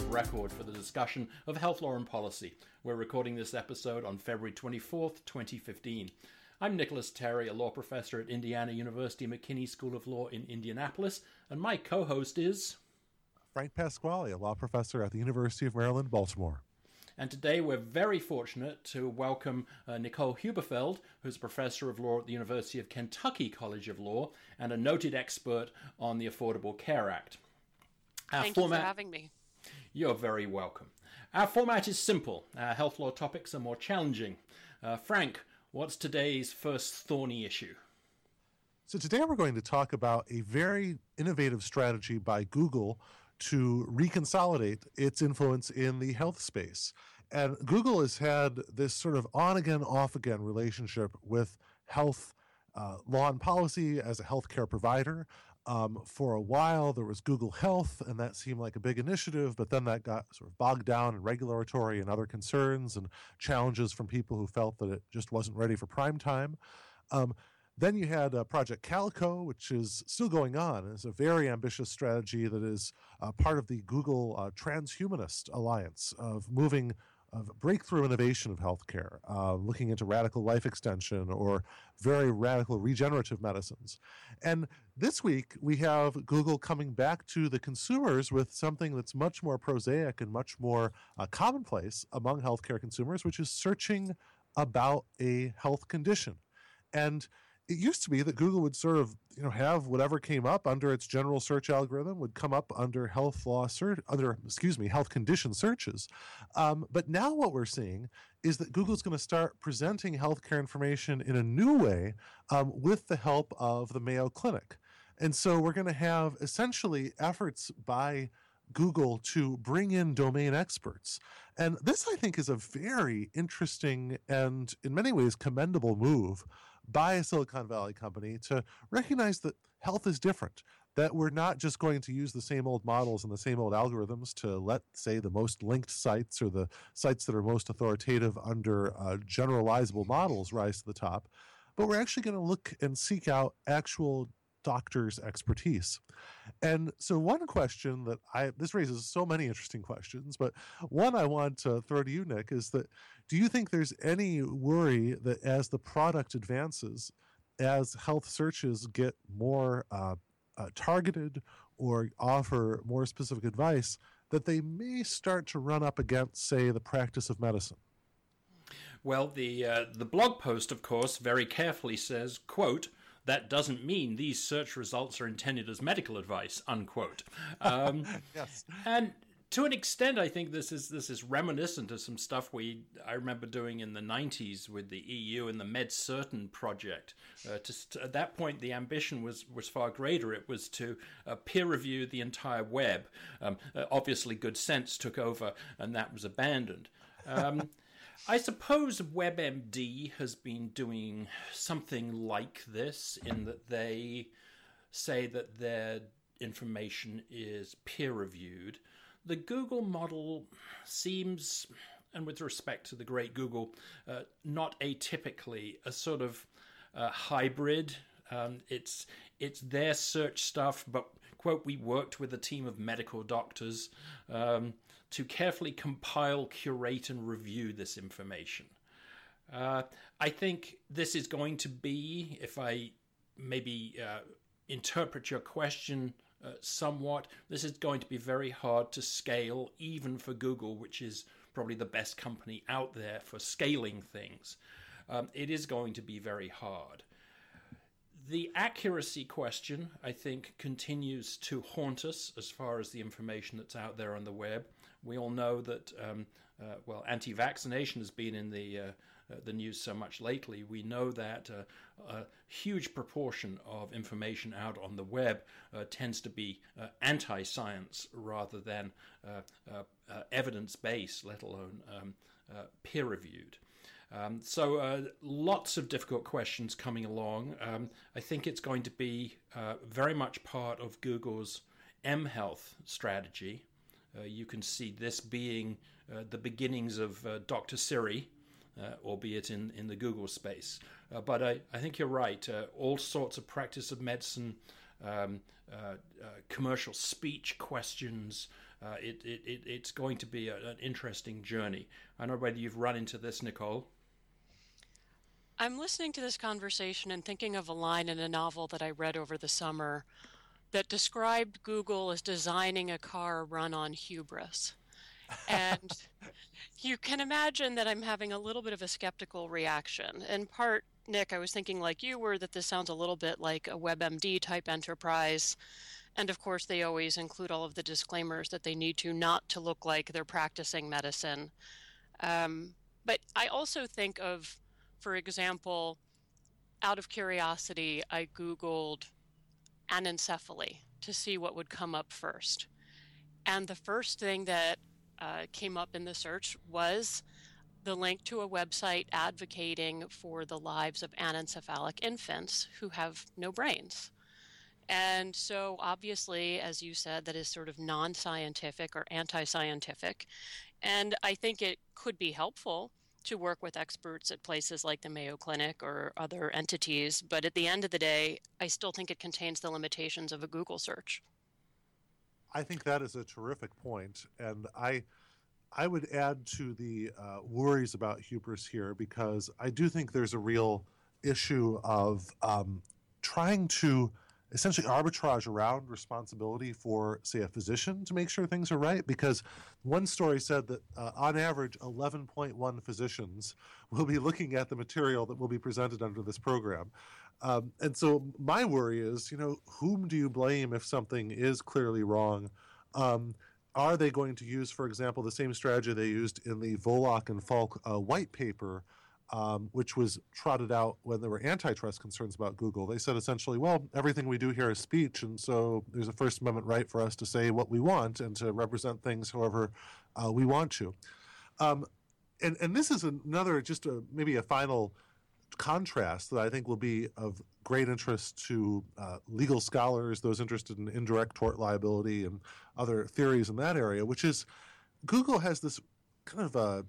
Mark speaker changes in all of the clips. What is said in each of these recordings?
Speaker 1: record for the discussion of health law and policy. We're recording this episode on February 24th, 2015. I'm Nicholas Terry, a law professor at Indiana University McKinney School of Law in Indianapolis, and my co-host is...
Speaker 2: Frank Pasquale, a law professor at the University of Maryland, Baltimore.
Speaker 1: And today we're very fortunate to welcome Nicole Huberfeld, who's a professor of law at the University of Kentucky College of Law and a noted expert on the Affordable Care Act.
Speaker 3: Thank you for having me.
Speaker 1: You're very welcome. Our format is simple. Our health law topics are more challenging. Frank, what's today's first thorny issue?
Speaker 2: So today we're going to talk about a very innovative strategy by Google to reconsolidate its influence in the health space. And Google has had this sort of on-again, off-again relationship with health law and policy as a healthcare provider. For a while, there was Google Health, and that seemed like a big initiative, but then that got sort of bogged down in regulatory and other concerns and challenges from people who felt that it just wasn't ready for prime time. Then you had Project Calico, which is still going on. It's a very ambitious strategy that is part of the Google Transhumanist Alliance of moving breakthrough innovation of healthcare, looking into radical life extension or very radical regenerative medicines. And this week, we have Google coming back to the consumers with something that's much more prosaic and much more commonplace among healthcare consumers, which is searching about a health condition. And it used to be that Google would sort of, have whatever came up under its general search algorithm would come up under health condition searches. But now what we're seeing is that Google's going to start presenting healthcare information in a new way with the help of the Mayo Clinic. And so we're going to have essentially efforts by Google to bring in domain experts. And this, I think, is a very interesting and in many ways commendable move by a Silicon Valley company to recognize that health is different, that we're not just going to use the same old models and the same old algorithms to let, say, the most linked sites or the sites that are most authoritative under generalizable models rise to the top, but we're actually going to look and seek out actual doctor's expertise. And so one question that this raises so many interesting questions, but one I want to throw to you, Nick, is that do you think there's any worry that as the product advances, as health searches get more targeted or offer more specific advice, that they may start to run up against, say, the practice of medicine?
Speaker 1: Well, the blog post, of course, very carefully says, quote, "That doesn't mean these search results are intended as medical advice," unquote.
Speaker 2: Yes.
Speaker 1: And to an extent, I think this is reminiscent of some stuff I remember doing in the 90s with the EU and the MedCertain project. At that point, the ambition was far greater. It was to peer review the entire web. Obviously, good sense took over, and that was abandoned. I suppose WebMD has been doing something like this in that they say that their information is peer-reviewed. The Google model seems, and with respect to the great Google, not atypically a sort of hybrid. It's their search stuff, but, quote, "we worked with a team of medical doctors to carefully compile, curate, and review this information." I think this is going to be, if I maybe interpret your question somewhat, this is going to be very hard to scale, even for Google, which is probably the best company out there for scaling things. It is going to be very hard. The accuracy question, I think, continues to haunt us as far as the information that's out there on the web. We all know that, anti-vaccination has been in the news so much lately. We know that a huge proportion of information out on the web tends to be anti-science rather than evidence-based, let alone peer-reviewed. So lots of difficult questions coming along. I think it's going to be very much part of Google's mHealth strategy. You can see this being the beginnings of Dr. Siri, albeit in the Google space. But I think you're right. All sorts of practice of medicine, commercial speech questions, it's going to be an interesting journey. I don't know whether you've run into this, Nicole.
Speaker 3: I'm listening to this conversation and thinking of a line in a novel that I read over the summer that described Google as designing a car run on hubris. And you can imagine that I'm having a little bit of a skeptical reaction. In part, Nick, I was thinking like you were, that this sounds a little bit like a WebMD type enterprise. And of course, they always include all of the disclaimers that they need to not to look like they're practicing medicine. But I also think of, for example, out of curiosity, I Googled anencephaly to see what would come up first. And the first thing that came up in the search was the link to a website advocating for the lives of anencephalic infants who have no brains. And so obviously, as you said, that is sort of non-scientific or anti-scientific. And I think it could be helpful to work with experts at places like the Mayo Clinic or other entities. But at the end of the day, I still think it contains the limitations of a Google search.
Speaker 2: I think that is a terrific point. And I would add to the worries about hubris here, because I do think there's a real issue of trying to essentially arbitrage around responsibility for, say, a physician to make sure things are right. Because one story said that on average, 11.1 physicians will be looking at the material that will be presented under this program. And so my worry is, whom do you blame if something is clearly wrong? Are they going to use, for example, the same strategy they used in the Volokh and Falk white paper, which was trotted out when there were antitrust concerns about Google? They said essentially, well, everything we do here is speech, and so there's a First Amendment right for us to say what we want and to represent things however we want to. And this is another, maybe a final contrast that I think will be of great interest to legal scholars, those interested in indirect tort liability and other theories in that area, which is Google has this kind of a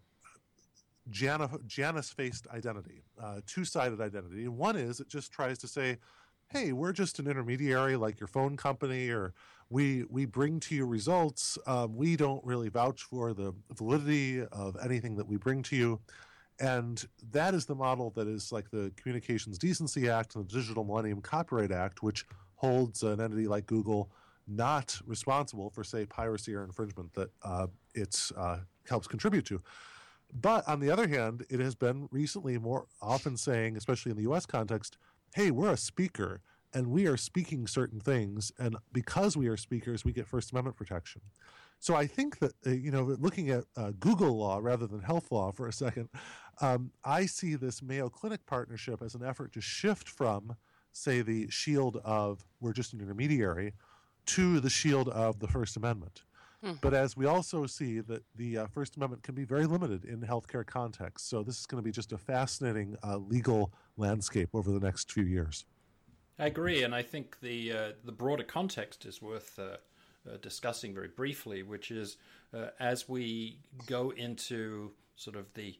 Speaker 2: Janus-faced identity, two-sided identity. And one is it just tries to say, hey, we're just an intermediary like your phone company, or we bring to you results. We don't really vouch for the validity of anything that we bring to you. And that is the model that is like the Communications Decency Act and the Digital Millennium Copyright Act, which holds an entity like Google not responsible for, say, piracy or infringement that it helps contribute to. But on the other hand, it has been recently more often saying, especially in the U.S. context, hey, we're a speaker and we are speaking certain things. And because we are speakers, we get First Amendment protection. So I think that, looking at Google law rather than health law for a second, I see this Mayo Clinic partnership as an effort to shift from, say, the shield of we're just an intermediary to the shield of the First Amendment. But as we also see that the First Amendment can be very limited in healthcare contexts. So this is going to be just a fascinating legal landscape over the next few years.
Speaker 1: I agree, and I think the broader context is worth discussing very briefly, which is as we go into sort of the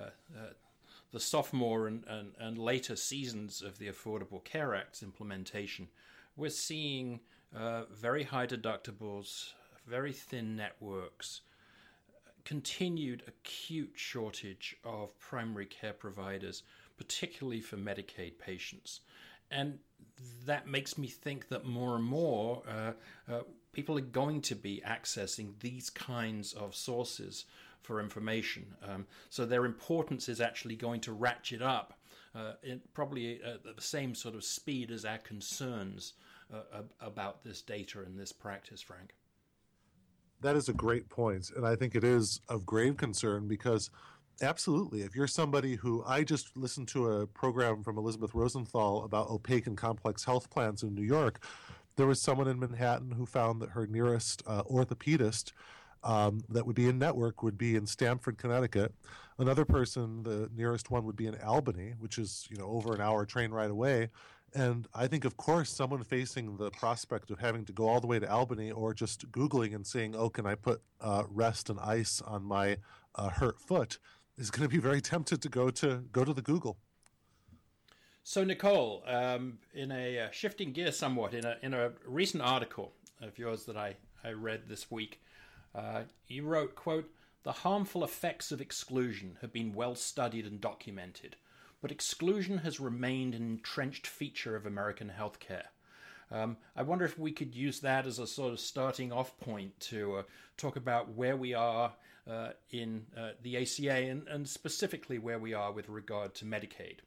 Speaker 1: sophomore and later seasons of the Affordable Care Act's implementation, we're seeing very high deductibles, very thin networks, continued acute shortage of primary care providers, particularly for Medicaid patients. And that makes me think that more and more people are going to be accessing these kinds of sources for information. So their importance is actually going to ratchet up probably at the same sort of speed as our concerns about this data and this practice, Frank.
Speaker 2: That is a great point, and I think it is of grave concern because absolutely, if you're somebody who, I just listened to a program from Elizabeth Rosenthal about opaque and complex health plans in New York. There was someone in Manhattan who found that her nearest orthopedist that would be in network would be in Stamford, Connecticut. Another person, the nearest one, would be in Albany, which is over an hour train ride away. And I think, of course, someone facing the prospect of having to go all the way to Albany or just Googling and saying, oh, can I put rest and ice on my hurt foot, is going to be very tempted to go to the Google.
Speaker 1: So, Nicole, in a shifting gear somewhat, in a recent article of yours that I read this week, You wrote, quote, "The harmful effects of exclusion have been well studied and documented, but exclusion has remained an entrenched feature of American healthcare." I wonder if we could use that as a sort of starting off point to talk about where we are in the ACA and specifically where we are with regard to Medicaid.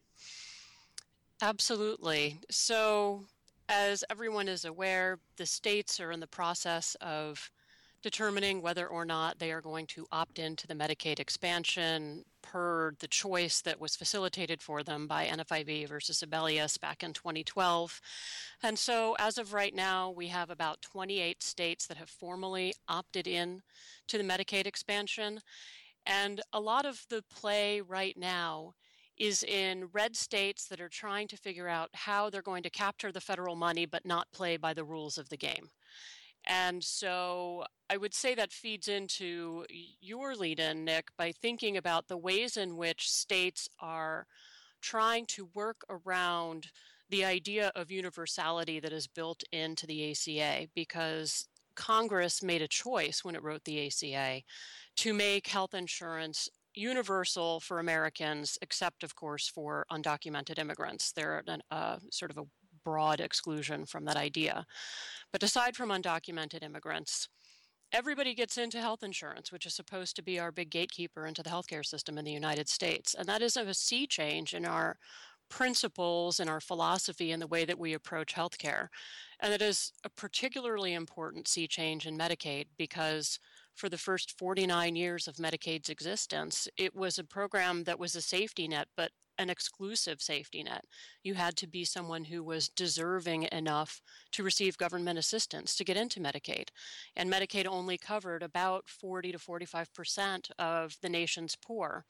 Speaker 3: Absolutely. So, as everyone is aware, the states are in the process of determining whether or not they are going to opt into the Medicaid expansion per the choice that was facilitated for them by NFIB versus Sebelius back in 2012. And so as of right now, we have about 28 states that have formally opted in to the Medicaid expansion. And a lot of the play right now is in red states that are trying to figure out how they're going to capture the federal money but not play by the rules of the game. And so I would say that feeds into your lead-in, Nick, by thinking about the ways in which states are trying to work around the idea of universality that is built into the ACA, because Congress made a choice when it wrote the ACA to make health insurance universal for Americans, except, of course, for undocumented immigrants. They're sort of a broad exclusion from that idea. But aside from undocumented immigrants, everybody gets into health insurance, which is supposed to be our big gatekeeper into the healthcare system in the United States. And that is a sea change in our principles and our philosophy and the way that we approach healthcare. And it is a particularly important sea change in Medicaid because for the first 49 years of Medicaid's existence, it was a program that was a safety net, but an exclusive safety net. You had to be someone who was deserving enough to receive government assistance to get into Medicaid. And Medicaid only covered about 40 to 45% of the nation's poor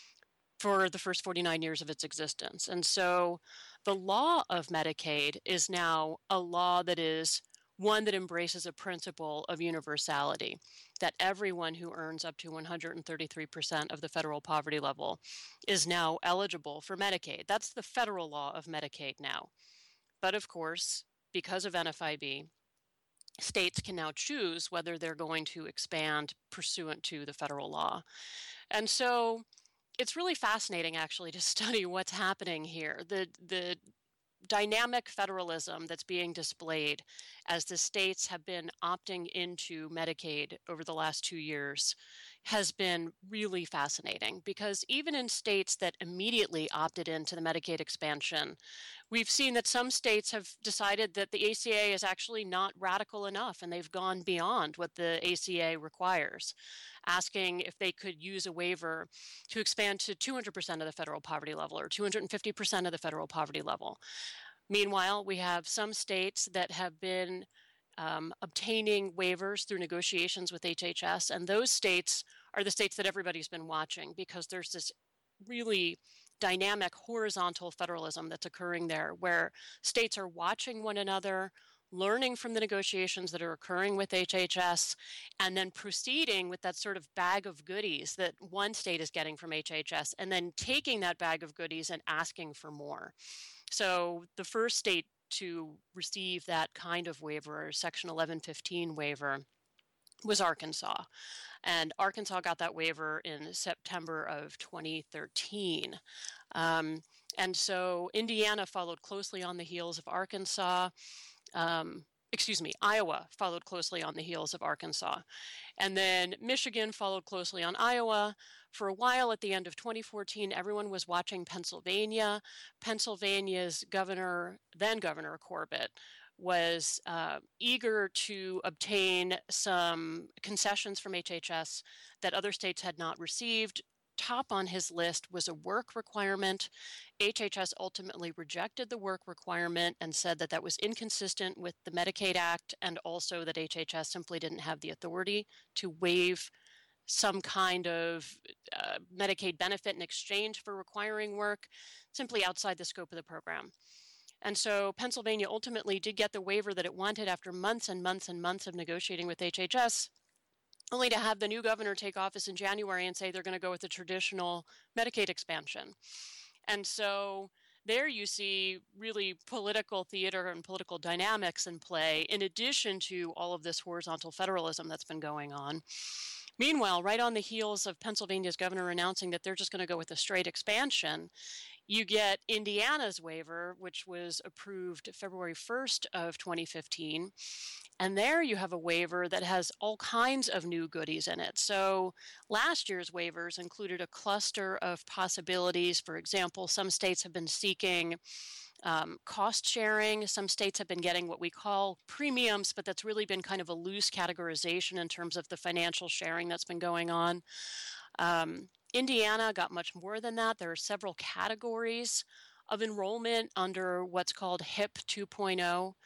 Speaker 3: for the first 49 years of its existence. And so the law of Medicaid is now a law that is one that embraces a principle of universality, that everyone who earns up to 133% of the federal poverty level is now eligible for Medicaid. That's the federal law of Medicaid now. But of course, because of NFIB, states can now choose whether they're going to expand pursuant to the federal law. And so it's really fascinating, actually, to study what's happening here. The dynamic federalism that's being displayed as the states have been opting into Medicaid over the last 2 years has been really fascinating, because even in states that immediately opted into the Medicaid expansion, we've seen that some states have decided that the ACA is actually not radical enough, and they've gone beyond what the ACA requires, asking if they could use a waiver to expand to 200% of the federal poverty level or 250% of the federal poverty level. Meanwhile, we have some states that have been obtaining waivers through negotiations with HHS, and those states are the states that everybody's been watching, because there's this really dynamic horizontal federalism that's occurring there, where states are watching one another, learning from the negotiations that are occurring with HHS, and then proceeding with that sort of bag of goodies that one state is getting from HHS, and then taking that bag of goodies and asking for more. So the first state to receive that kind of waiver, or Section 1115 waiver, was Arkansas. And Arkansas got that waiver in September of 2013. And so Indiana followed closely on the heels of Arkansas. Iowa followed closely on the heels of Arkansas. And then Michigan followed closely on Iowa. For a while at the end of 2014, everyone was watching Pennsylvania. Pennsylvania's then Governor Corbett, was eager to obtain some concessions from HHS that other states had not received. Top on his list was a work requirement. HHS ultimately rejected the work requirement and said that that was inconsistent with the Medicaid Act, and also that HHS simply didn't have the authority to waive some kind of Medicaid benefit in exchange for requiring work, simply outside the scope of the program. And so Pennsylvania ultimately did get the waiver that it wanted after months and months and months of negotiating with HHS, only to have the new governor take office in January and say they're going to go with the traditional Medicaid expansion. And so there you see really political theater and political dynamics in play, in addition to all of this horizontal federalism that's been going on. Meanwhile, right on the heels of Pennsylvania's governor announcing that they're just going to go with a straight expansion, you get Indiana's waiver, which was approved February 1st of 2015. And there you have a waiver that has all kinds of new goodies in it. So last year's waivers included a cluster of possibilities. For example, some states have been seeking cost sharing. Some states have been getting what we call premiums, but that's really been kind of a loose categorization in terms of the financial sharing that's been going on. Indiana got much more than that. There are several categories of enrollment under what's called HIP 2.0.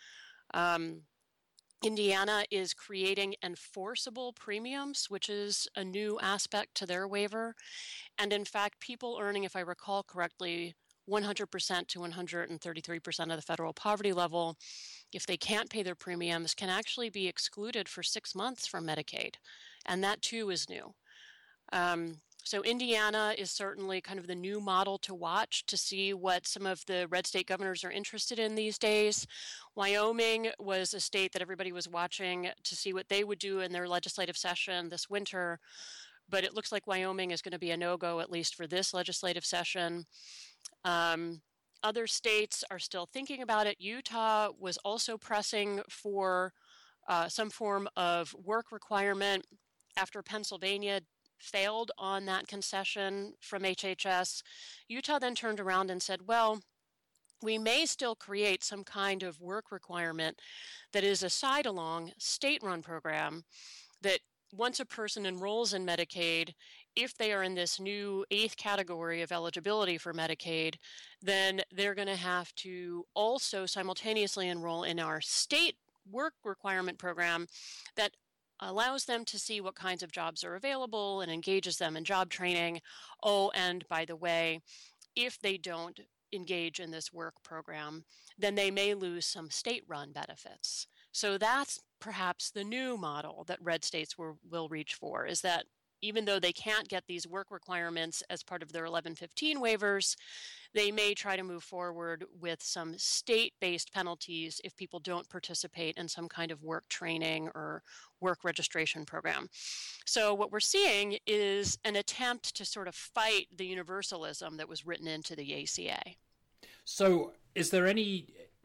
Speaker 3: Indiana is creating enforceable premiums, which is a new aspect to their waiver. And in fact, people earning, if I recall correctly, 100% to 133% of the federal poverty level, if they can't pay their premiums, can actually be excluded for 6 months from Medicaid. And that too is new. So Indiana is certainly kind of the new model to watch to see what some of the red state governors are interested in these days. Wyoming was a state that everybody was watching to see what they would do in their legislative session this winter, but it looks like Wyoming is going to be a no-go, at least for this legislative session. Other states are still thinking about it. Utah was also pressing for some form of work requirement after Pennsylvania failed on that concession from HHS. Utah then turned around and said, well, we may still create some kind of work requirement that is a side-along state-run program that once a person enrolls in Medicaid, if they are in this new 8th category of eligibility for Medicaid, then they're going to have to also simultaneously enroll in our state work requirement program that allows them to see what kinds of jobs are available and engages them in job training. Oh, and by the way, if they don't engage in this work program, then they may lose some state-run benefits. So that's perhaps the new model that red states will reach for, is that even though they can't get these work requirements as part of their 1115 waivers, they may try to move forward with some state-based penalties if people don't participate in some kind of work training or work registration program. So what we're seeing is an attempt to sort of fight the universalism that was written into the ACA.
Speaker 1: So is there any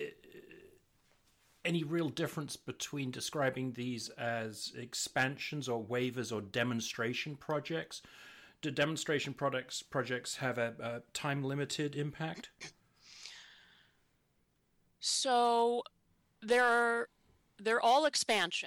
Speaker 1: real difference between describing these as expansions or waivers or demonstration projects? Do demonstration projects have a time-limited impact?
Speaker 3: So they're all expansion.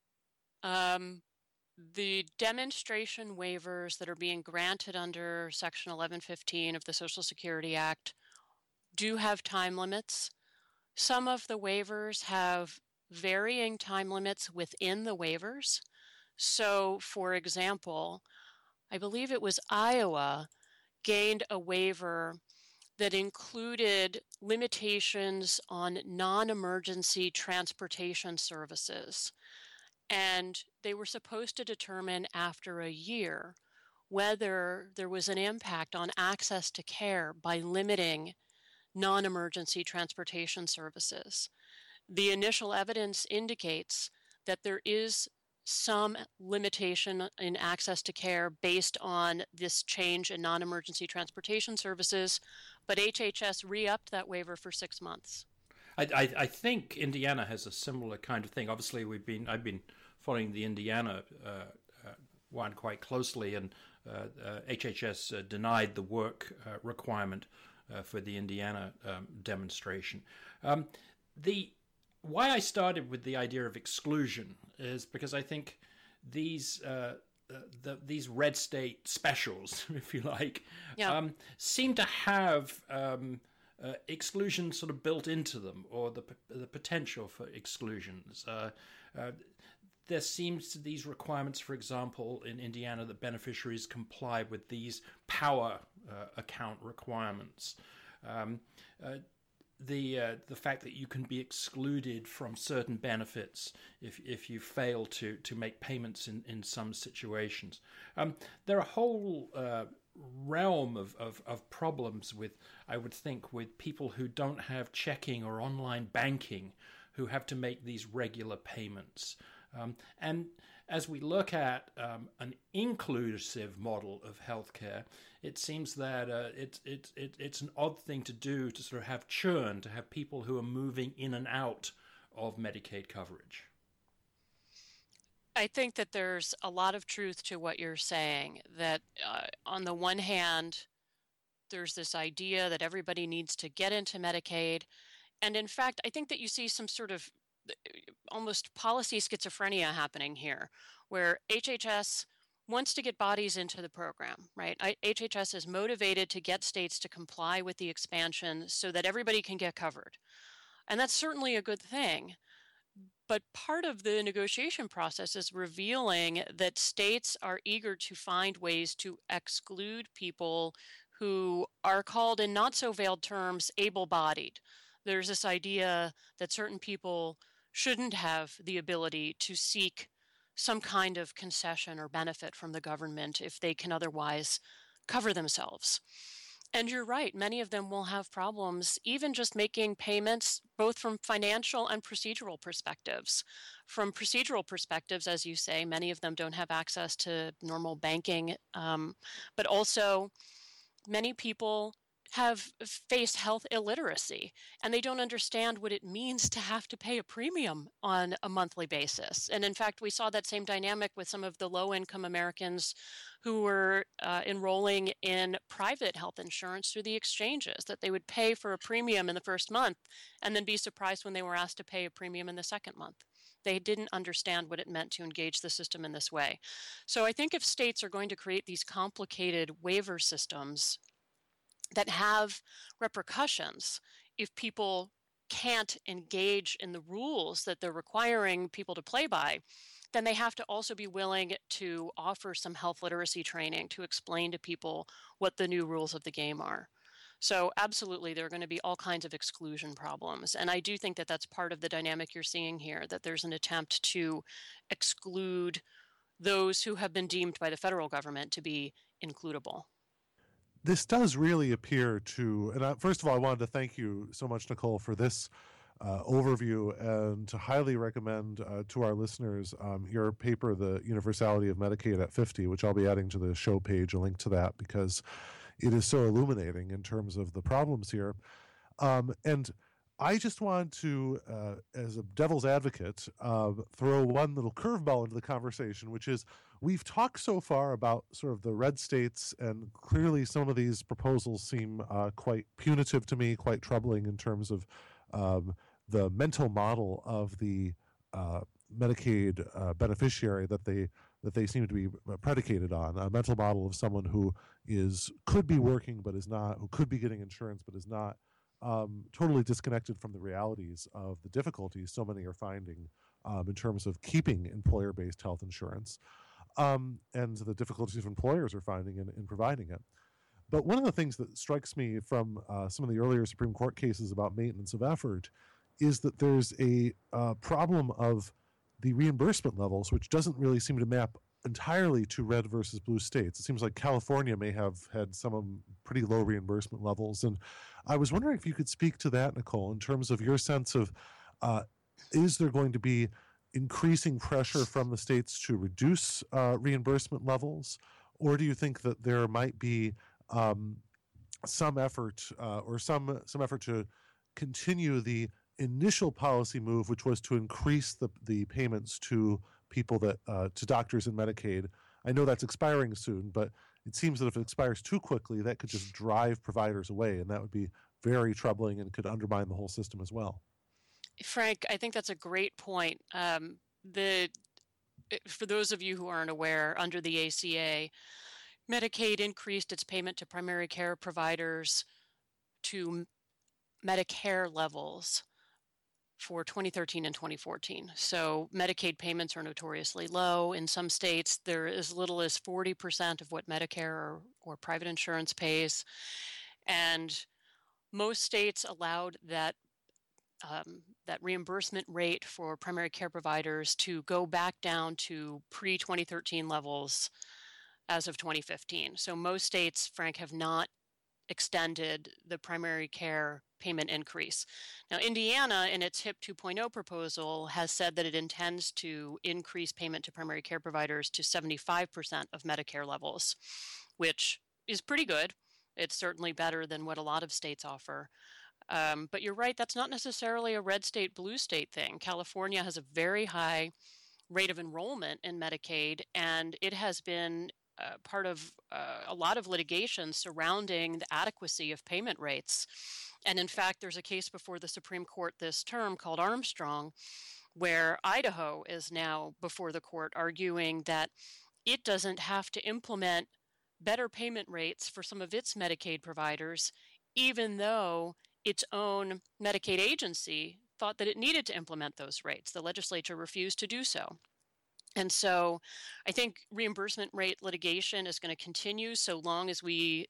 Speaker 3: The demonstration waivers that are being granted under Section 1115 of the Social Security Act do have time limits. Some of the waivers have varying time limits within the waivers. So, for example, I believe it was Iowa gained a waiver that included limitations on non-emergency transportation services. And they were supposed to determine after a year whether there was an impact on access to care by limiting non-emergency transportation services. The initial evidence indicates that there is some limitation in access to care based on this change in non-emergency transportation services, but HHS re-upped that waiver for 6 months.
Speaker 1: I think Indiana has a similar kind of thing. Obviously, I've been following the Indiana one quite closely, and HHS denied the work requirement for the Indiana demonstration. Why I started with the idea of exclusion is because I think these red state specials, if you like, seem to have exclusion sort of built into them, or the potential for exclusions. There seems to these requirements, for example, in Indiana, that beneficiaries comply with these power account requirements. The fact that you can be excluded from certain benefits if you fail to make payments in some situations. There are a whole realm of problems with, I would think, with people who don't have checking or online banking, who have to make these regular payments. And as we look at an inclusive model of healthcare, it seems that it's an odd thing to do to sort of have churn, to have people who are moving in and out of Medicaid coverage.
Speaker 3: I think that there's a lot of truth to what you're saying, that on the one hand, there's this idea that everybody needs to get into Medicaid. And in fact, I think that you see some sort of almost policy schizophrenia happening here, where HHS wants to get bodies into the program, right? HHS is motivated to get states to comply with the expansion so that everybody can get covered. And that's certainly a good thing. But part of the negotiation process is revealing that states are eager to find ways to exclude people who are called, in not so veiled terms, able-bodied. There's this idea that certain people shouldn't have the ability to seek some kind of concession or benefit from the government if they can otherwise cover themselves. And you're right, many of them will have problems even just making payments, both from financial and procedural perspectives. From procedural perspectives, as you say, many of them don't have access to normal banking, but also many people have faced health illiteracy, and they don't understand what it means to have to pay a premium on a monthly basis. And in fact, we saw that same dynamic with some of the low-income Americans who were enrolling in private health insurance through the exchanges, that they would pay for a premium in the first month and then be surprised when they were asked to pay a premium in the second month. They didn't understand what it meant to engage the system in this way. So I think if states are going to create these complicated waiver systems that have repercussions if people can't engage in the rules that they're requiring people to play by, then they have to also be willing to offer some health literacy training to explain to people what the new rules of the game are. So absolutely, there are going to be all kinds of exclusion problems. And I do think that that's part of the dynamic you're seeing here, that there's an attempt to exclude those who have been deemed by the federal government to be includable.
Speaker 2: This does really appear to, and first of all, I wanted to thank you so much, Nicole, for this overview, and to highly recommend to our listeners your paper, The Universality of Medicaid at 50, which I'll be adding to the show page, a link to that, because it is so illuminating in terms of the problems here. And I just want to, as a devil's advocate, throw one little curveball into the conversation, which is, we've talked so far about sort of the red states, and clearly some of these proposals seem quite punitive to me, quite troubling in terms of the mental model of the Medicaid beneficiary that they seem to be predicated on, a mental model of someone who could be working but is not, who could be getting insurance but is not, totally disconnected from the realities of the difficulties so many are finding in terms of keeping employer-based health insurance. And the difficulties employers are finding in providing it. But one of the things that strikes me from some of the earlier Supreme Court cases about maintenance of effort is that there's a problem of the reimbursement levels, which doesn't really seem to map entirely to red versus blue states. It seems like California may have had some pretty low reimbursement levels. And I was wondering if you could speak to that, Nicole, in terms of your sense of, is there going to be increasing pressure from the states to reduce reimbursement levels, or do you think that there might be some effort or some effort to continue the initial policy move, which was to increase the payments to people that to doctors in Medicaid? I know that's expiring soon, but it seems that if it expires too quickly, that could just drive providers away, and that would be very troubling and could undermine the whole system as well.
Speaker 3: Frank, I think that's a great point. For those of you who aren't aware, under the ACA, Medicaid increased its payment to primary care providers to Medicare levels for 2013 and 2014. So Medicaid payments are notoriously low. In some states, they're as little as 40% of what Medicare or private insurance pays. And most states allowed that reimbursement rate for primary care providers to go back down to pre-2013 levels as of 2015. So most states, Frank, have not extended the primary care payment increase. Now, Indiana, in its HIP 2.0 proposal, has said that it intends to increase payment to primary care providers to 75% of Medicare levels, which is pretty good. It's certainly better than what a lot of states offer. But you're right, that's not necessarily a red state, blue state thing. California has a very high rate of enrollment in Medicaid, and it has been part of a lot of litigation surrounding the adequacy of payment rates. And in fact, there's a case before the Supreme Court this term called Armstrong, where Idaho is now before the court arguing that it doesn't have to implement better payment rates for some of its Medicaid providers, even though its own Medicaid agency thought that it needed to implement those rates. The legislature refused to do so. And so I think reimbursement rate litigation is going to continue so long as the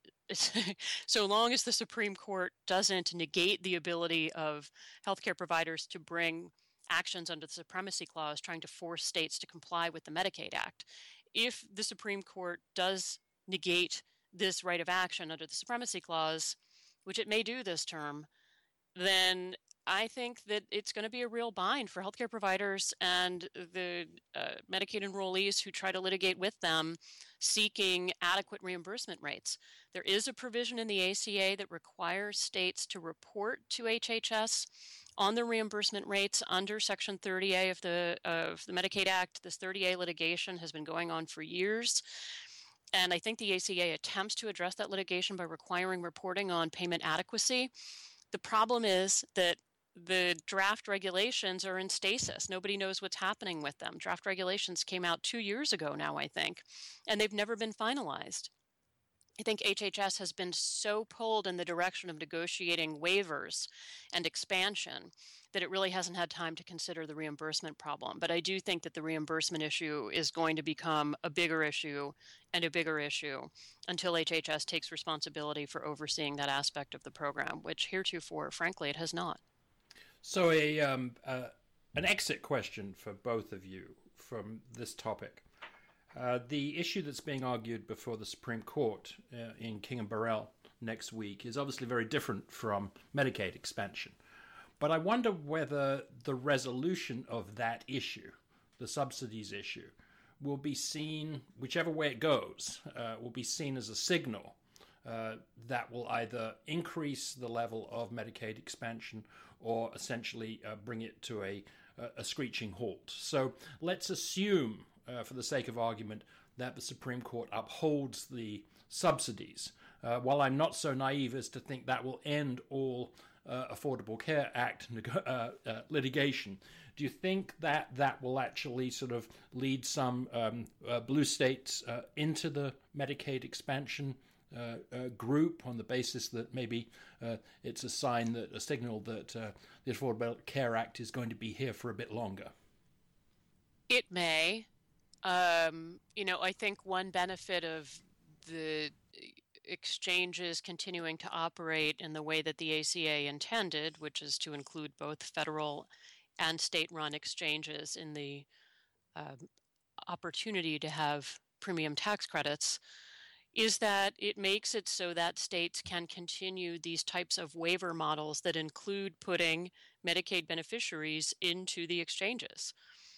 Speaker 3: Supreme Court doesn't negate the ability of healthcare providers to bring actions under the Supremacy Clause trying to force states to comply with the Medicaid Act. If the Supreme Court does negate this right of action under the Supremacy Clause, which it may do this term, then I think that it's going to be a real bind for healthcare providers and the Medicaid enrollees who try to litigate with them seeking adequate reimbursement rates. There is a provision in the ACA that requires states to report to HHS on the reimbursement rates under Section 30A of the Medicaid Act. This 30A litigation has been going on for years. And I think the ACA attempts to address that litigation by requiring reporting on payment adequacy. The problem is that the draft regulations are in stasis. Nobody knows what's happening with them. Draft regulations came out 2 years ago now, I think, and they've never been finalized. I think HHS has been so pulled in the direction of negotiating waivers and expansion that it really hasn't had time to consider the reimbursement problem. But I do think that the reimbursement issue is going to become a bigger issue and a bigger issue until HHS takes responsibility for overseeing that aspect of the program, which heretofore, frankly, it has not.
Speaker 1: So an exit question for both of you from this topic. The issue that's being argued before the Supreme Court in King and Burrell next week is obviously very different from Medicaid expansion. But I wonder whether the resolution of that issue, the subsidies issue, will be seen, whichever way it goes, will be seen as a signal that will either increase the level of Medicaid expansion or essentially bring it to a screeching halt. So let's assume, for the sake of argument, that the Supreme Court upholds the subsidies. While I'm not so naive as to think that will end all Affordable Care Act litigation, do you think that that will actually sort of lead some blue states into the Medicaid expansion group on the basis that maybe it's a signal that the Affordable Care Act is going to be here for a bit longer?
Speaker 3: It may. I think one benefit of the exchanges continuing to operate in the way that the ACA intended, which is to include both federal and state-run exchanges in the opportunity to have premium tax credits, is that it makes it so that states can continue these types of waiver models that include putting Medicaid beneficiaries into the exchanges.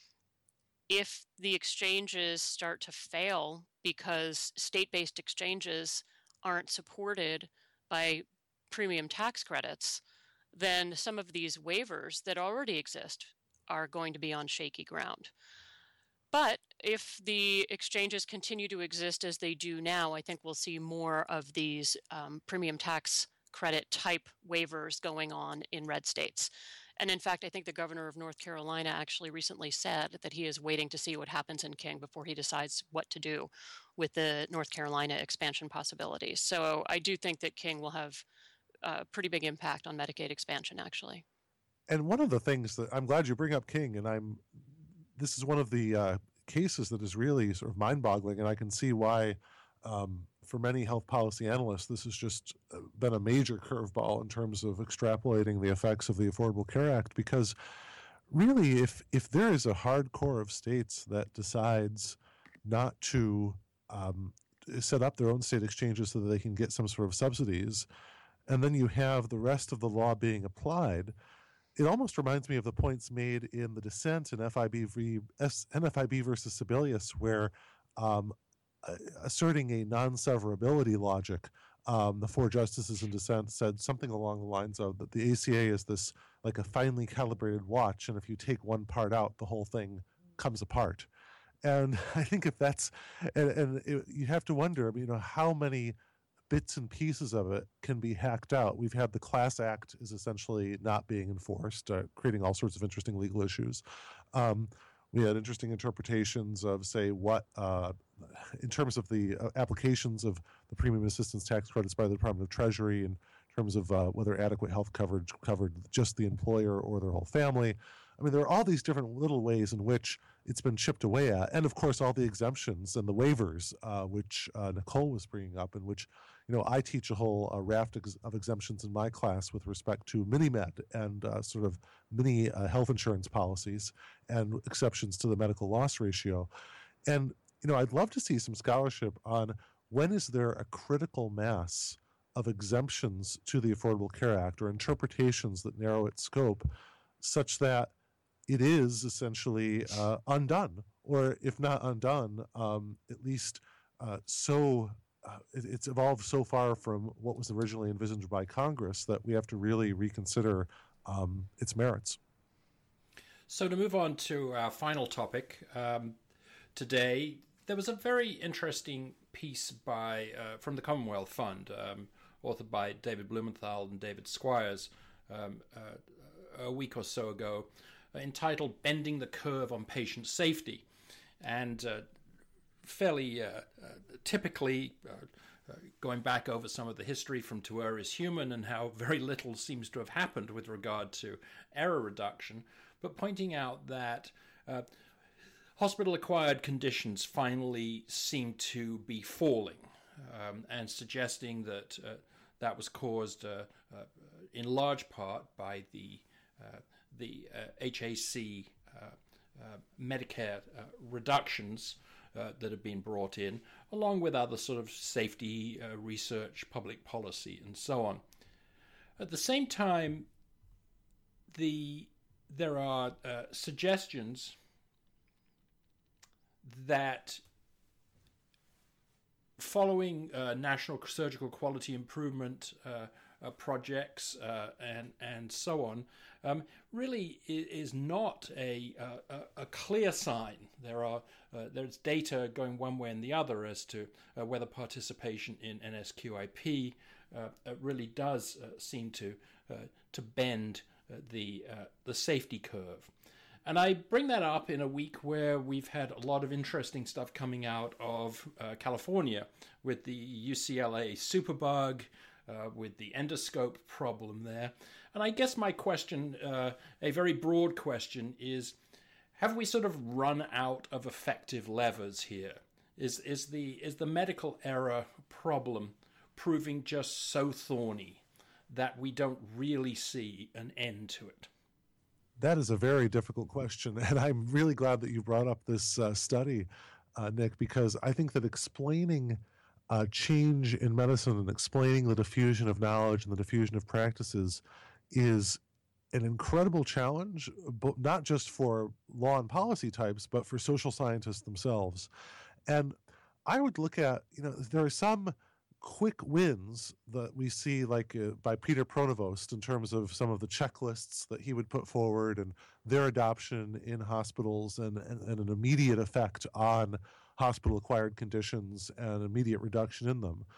Speaker 3: If the exchanges start to fail because state-based exchanges aren't supported by premium tax credits, then some of these waivers that already exist are going to be on shaky ground. But if the exchanges continue to exist as they do now, I think we'll see more of these premium tax credit type waivers going on in red states. And in fact, I think the governor of North Carolina actually recently said that he is waiting to see what happens in King before he decides what to do with the North Carolina expansion possibilities. So I do think that King will have a pretty big impact on Medicaid expansion, actually.
Speaker 2: And one of the things that I'm glad you bring up King, and this is one of the cases that is really sort of mind-boggling, and I can see why for many health policy analysts, this has just been a major curveball in terms of extrapolating the effects of the Affordable Care Act, because really, if there is a hard core of states that decides not to set up their own state exchanges so that they can get some sort of subsidies, and then you have the rest of the law being applied. It almost reminds me of the points made in the dissent in NFIB versus Sebelius, where asserting a non-severability logic, the four justices in dissent said something along the lines of that the ACA is this like a finely calibrated watch, and if you take one part out, the whole thing comes apart. And I think if that's, you have to wonder, how many bits and pieces of it can be hacked out. We've had the Class Act is essentially not being enforced, creating all sorts of interesting legal issues. We had interesting interpretations of, say, what, in terms of the applications of the premium assistance tax credits by the Department of Treasury, in terms of whether adequate health coverage covered just the employer or their whole family. There are all these different little ways in which it's been chipped away at. And of course, all the exemptions and the waivers, which Nicole was bringing up, in which, I teach a whole raft of exemptions in my class with respect to mini-med and sort of mini health insurance policies and exceptions to the medical loss ratio. And, I'd love to see some scholarship on when is there a critical mass of exemptions to the Affordable Care Act or interpretations that narrow its scope such that it is essentially undone, or if not undone, at least it's evolved so far from what was originally envisioned by Congress that we have to really reconsider its merits.
Speaker 1: So to move on to our final topic today, there was a very interesting piece from the Commonwealth Fund, authored by David Blumenthal and David Squires a week or so ago, entitled "Bending the Curve on Patient Safety," and fairly typically going back over some of the history from To Err is Human and how very little seems to have happened with regard to error reduction, but pointing out that hospital-acquired conditions finally seem to be falling, and suggesting that that was caused in large part by the HAC Medicare reductions that have been brought in, along with other sort of safety research, public policy, and so on. At the same time, there are suggestions that following national surgical quality improvement projects and so on, really is not a clear sign. There's data going one way and the other as to whether participation in NSQIP really does seem to bend the safety curve. And I bring that up in a week where we've had a lot of interesting stuff coming out of California with the UCLA superbug, with the endoscope problem there. And I guess my question, a very broad question, is have we sort of run out of effective levers here? Is the medical error problem proving just so thorny that we don't really see an end to it?
Speaker 2: That is a very difficult question, and I'm really glad that you brought up this study, Nick, because I think that explaining change in medicine and explaining the diffusion of knowledge and the diffusion of practices is an incredible challenge, but not just for law and policy types, but for social scientists themselves. And I would look at, there are some quick wins that we see, like by Peter Pronovost, in terms of some of the checklists that he would put forward and their adoption in hospitals and an immediate effect on hospital-acquired conditions and immediate reduction in them.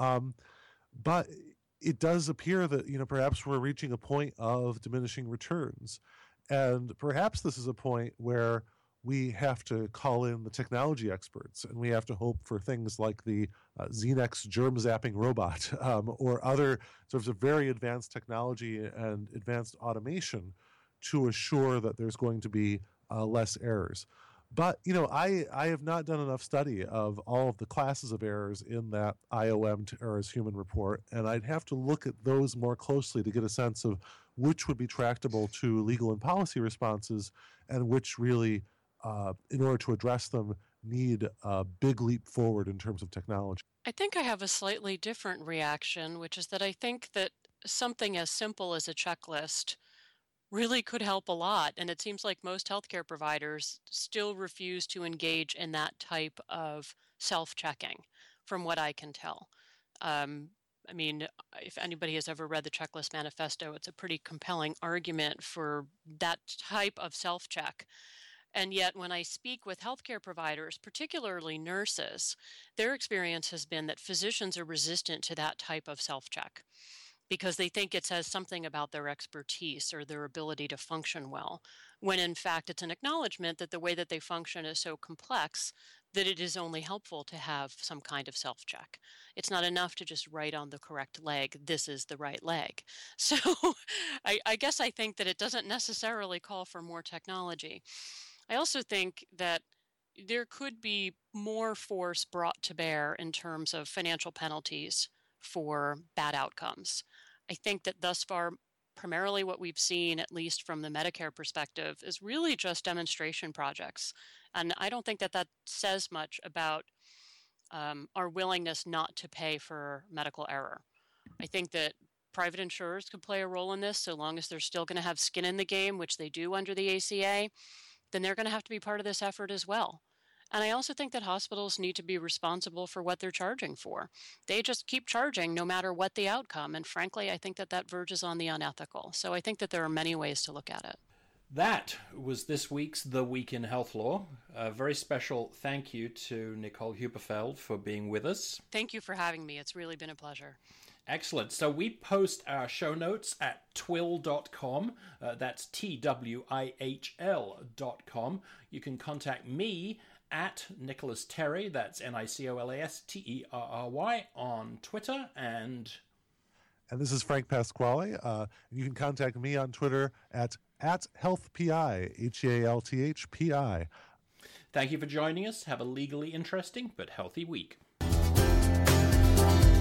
Speaker 2: But it does appear that, perhaps we're reaching a point of diminishing returns. And perhaps this is a point where we have to call in the technology experts, and we have to hope for things like the Xenex germ zapping robot or other sorts of very advanced technology and advanced automation to assure that there's going to be less errors. But, I have not done enough study of all of the classes of errors in that IOM To Err is Human report, and I'd have to look at those more closely to get a sense of which would be tractable to legal and policy responses and which really, in order to address them, need a big leap forward in terms of technology.
Speaker 3: I think I have a slightly different reaction, which is that I think that something as simple as a checklist really could help a lot. And it seems like most healthcare providers still refuse to engage in that type of self-checking, from what I can tell. I mean, if anybody has ever read the Checklist Manifesto, it's a pretty compelling argument for that type of self-check. And yet, when I speak with healthcare providers, particularly nurses, their experience has been that physicians are resistant to that type of self-check because they think it says something about their expertise or their ability to function well, when in fact it's an acknowledgement that the way that they function is so complex that it is only helpful to have some kind of self-check. It's not enough to just write on the correct leg, this is the right leg. So I guess I think that it doesn't necessarily call for more technology. I also think that there could be more force brought to bear in terms of financial penalties for bad outcomes. I think that thus far, primarily what we've seen, at least from the Medicare perspective, is really just demonstration projects. And I don't think that that says much about our willingness not to pay for medical error. I think that private insurers could play a role in this so long as they're still going to have skin in the game, which they do under the ACA, then they're going to have to be part of this effort as well. And I also think that hospitals need to be responsible for what they're charging for. They just keep charging no matter what the outcome. And frankly, I think that that verges on the unethical. So I think that there are many ways to look at it.
Speaker 1: That was this week's The Week in Health Law. A very special thank you to Nicole Huberfeld for being with us.
Speaker 3: Thank you for having me. It's really been a pleasure.
Speaker 1: Excellent. So we post our show notes at twihl.com. That's TWIHL.com. You can contact me at Nicholas Terry, that's NICOLASTERRY, on Twitter. And
Speaker 2: this is Frank Pasquale. You can contact me on Twitter at HealthPI, HEALTHPI.
Speaker 1: Thank you for joining us. Have a legally interesting but healthy week.